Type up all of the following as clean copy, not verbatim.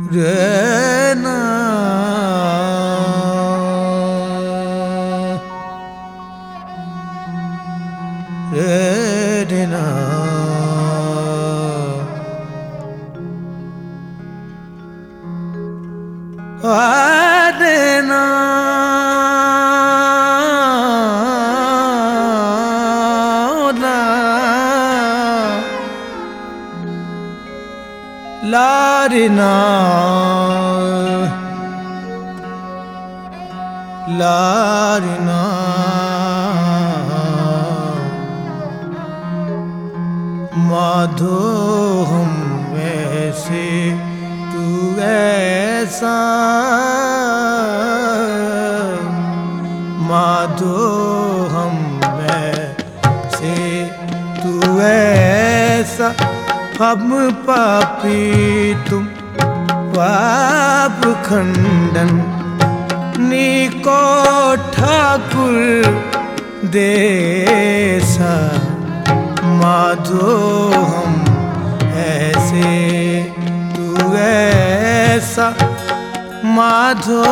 रहना रहना रहना लारिना लारिना माधो हम वैसे तू ऐसा माधो हम वैसे तू ऐसा हम पापी तुम पाप खंडन नीको ठाकुर देसा माधो हम ऐसे तू ऐसा माधो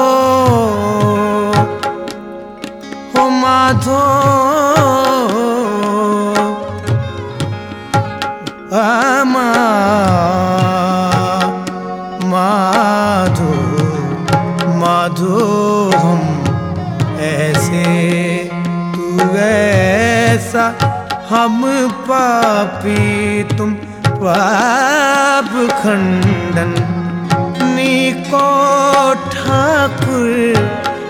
हो माधो माधो माधो हम ऐसे तू ऐसा हम पापी तुम पाप खंडन नीको ठाकुर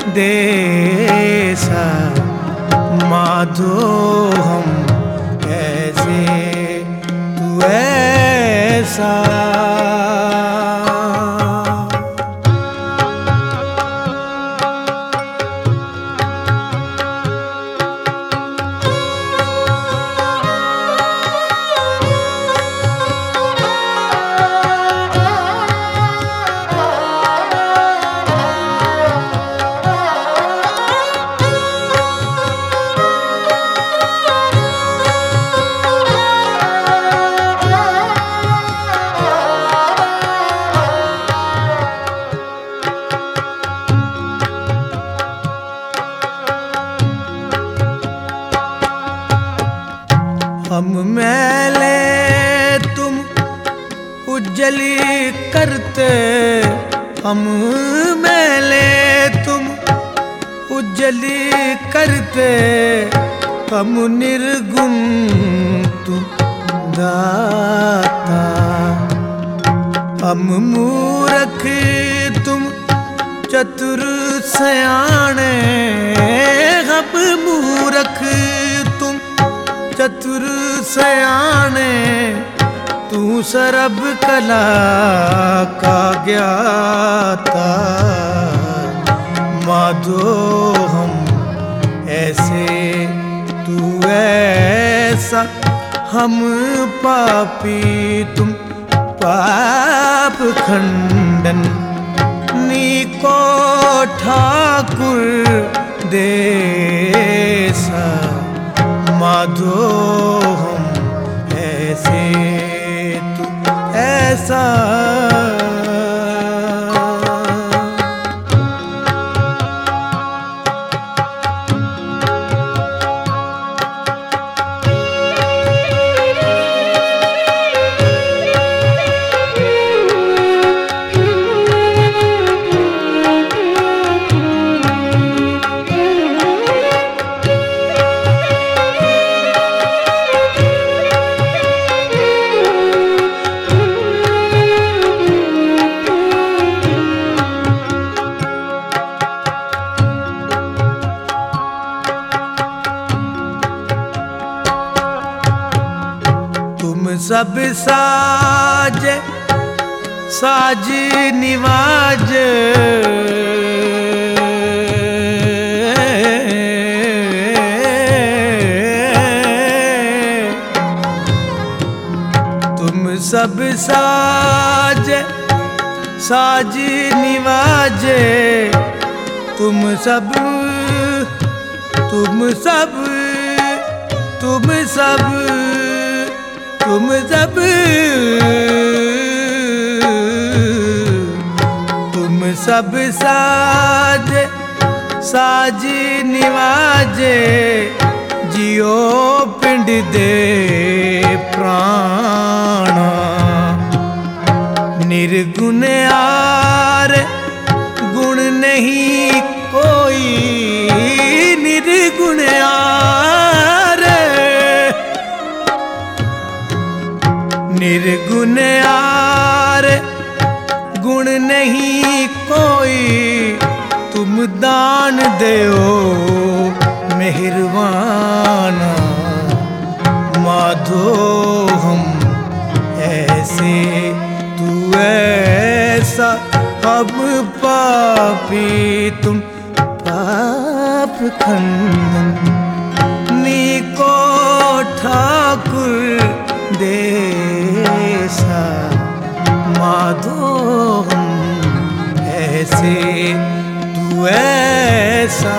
देसा माधो हम ऐसे तू ऐसा हम मैले तुम उज्जली करते हम मैले तुम उज्जली करते हम निर्गुण तुम दाता हम मूर्ख तुम चतुर सयाने हम मूर्ख चतुर सयाने तू सरब कला का ज्ञाता माधो हम ऐसे तू ऐसा हम पापी तुम पाप खंडन नीको ठाकुर देसा माधो हम ऐसे तू ऐसा सब साज साज निवाज तुम सब साज साज निवाजे तुम सब तुम सब तुम सब तुम सब सब साजे साज निवाजे जियो पिंड दे प्राणा निर्गुण आर गुण नहीं कोई निर्गुण आर निर्गुण आर गुण नहीं कोई तुम दान देओ मेहरबाना माधो हम ऐसे तू ऐसा हम पापी तुम पाप खंडन नीको ठाकुर देसा माधो हम ऐसे तू ऐसा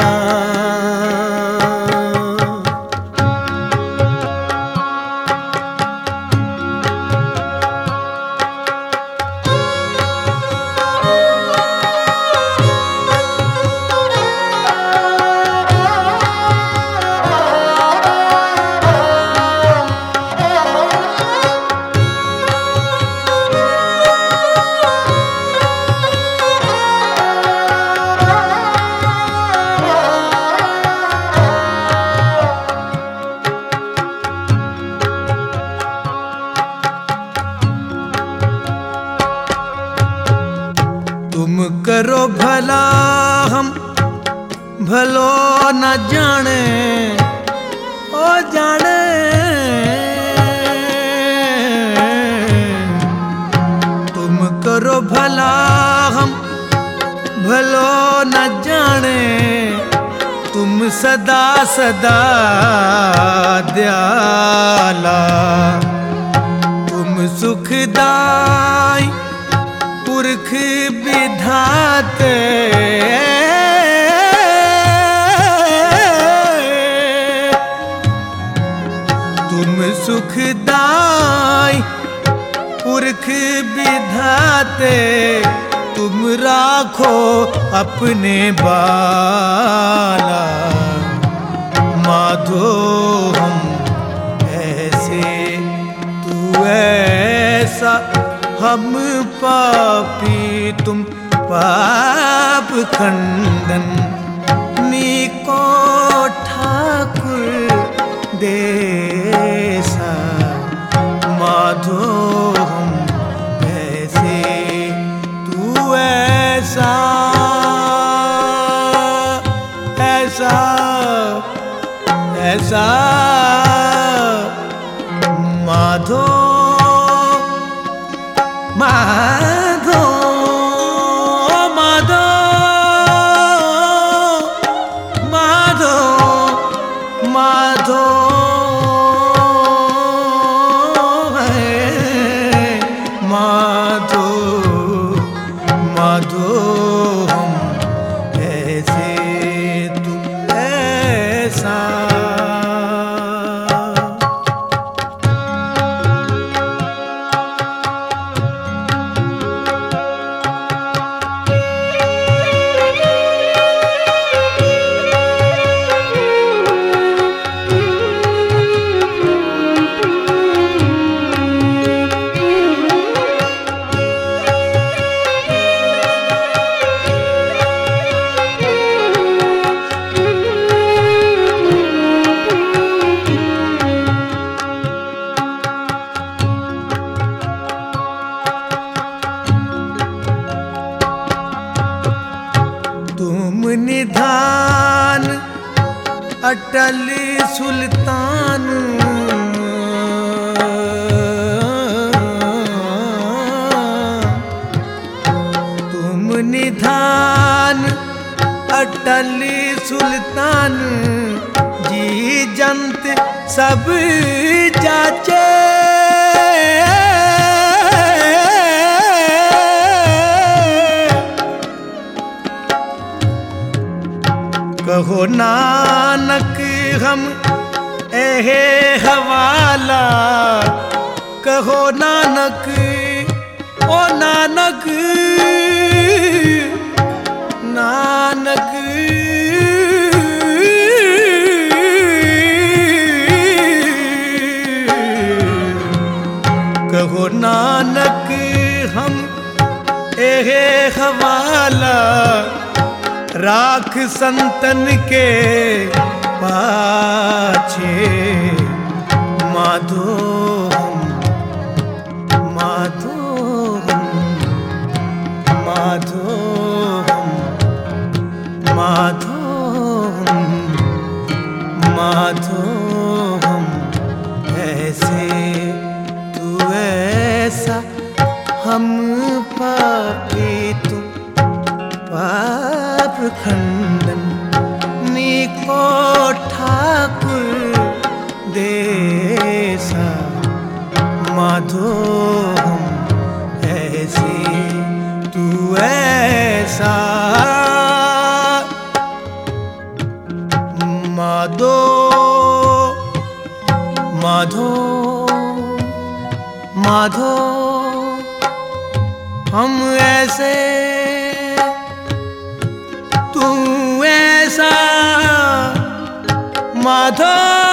तुम करो भला हम भलो न जाने ओ जाने तुम करो भला हम भलो न जाने तुम सदा सदा दयाला तुम सुखदाई पुरख विधाते तुम सुखदाई पुरख विधाते तुम राखो अपने बाला माधो हम ऐसे तू ऐसा हम पापी तुम पाप खंडन नीको ठाकुर देसा माधो हम ऐसे तू ऐसा ऐसा ऐसा माधो माधो माधो माधो माधो माधो माधो हम ऐसे तू ऐसा निधान अटल सुल्तान तुम निधान अटल सुल्तान जी जंत सब जाचे कहो नानक हम एहे हवाला कहो नानक ओ नानक नानक कहो नानक हम एहे हवाला राख संतन के पाछे माधो माधो माधो माधो माधो ऐसे तू ऐसा हम पापी तू पाप खंडन नीको ठाकुर देसा माधो ऐसे तू ऐसा माधो माधो माधो हम ऐसे तू ऐसा माधो